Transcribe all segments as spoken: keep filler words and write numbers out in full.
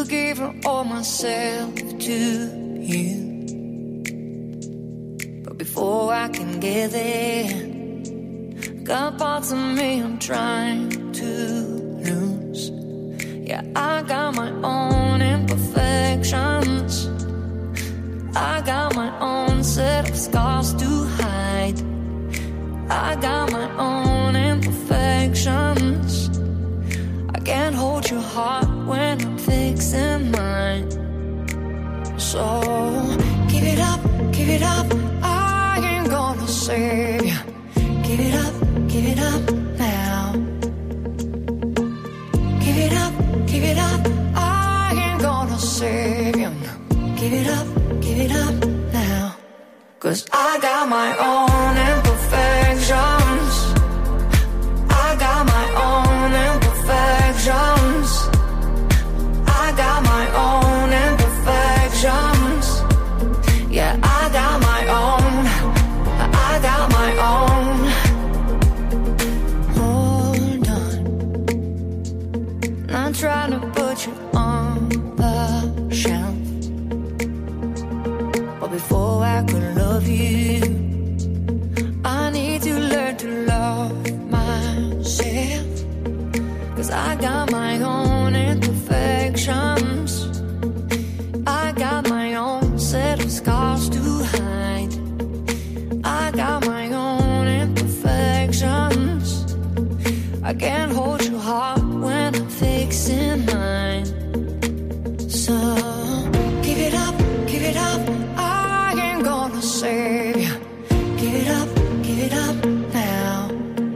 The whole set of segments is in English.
given all myself to you. But before I can get there, got parts of me I'm trying to lose. Yeah, I got my own imperfections. I got my own set of scars to hide. I got my own imperfections. I can't hold your heart when I'm fixing mine. So give it up, give it up, I ain't gonna save you. Give it up, give it up now. Give it up, give it up, I ain't gonna save you. Give it up, give it up now. Cause I got my own imperfections. I got my own imperfections. I got my own imperfections. Yeah, I got my own. I got my own. Hold on. Not trying to put you on the shelf, but before I could love you, I need to learn to love myself. Cause I got my own imperfections. I got my own set of scars to hide. I got my own imperfections. I can't hold your heart when I'm fixing mine. So give it up, give it up, I ain't gonna save you. Give it up, give it up now.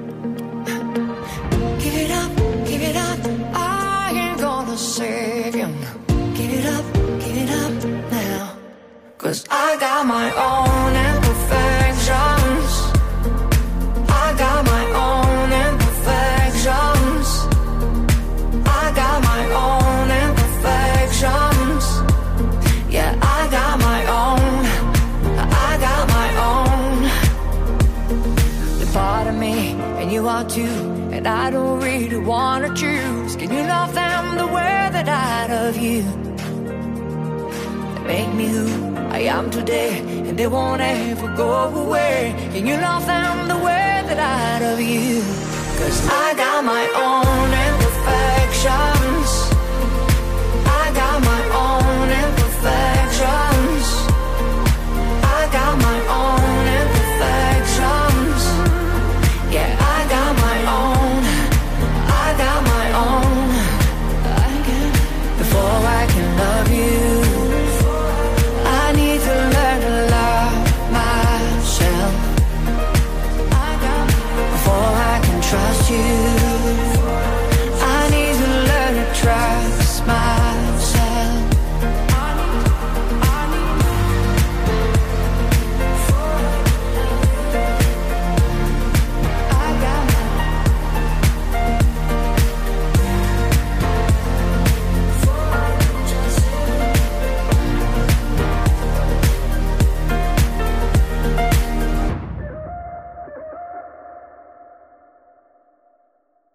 Give it up, give it up, I ain't gonna save you. Give it up, give it up now. Cause I got my own imperfections. I got my own imperfections. I got my own imperfections. Yeah, I got my own. I got my own. You're part of me, and you are too. And I don't really wanna choose. Can you love them the way that I love you? They make me who I am today, and they won't ever go away. Can you love them the way that I love you? Cause I got my own imperfections. I got my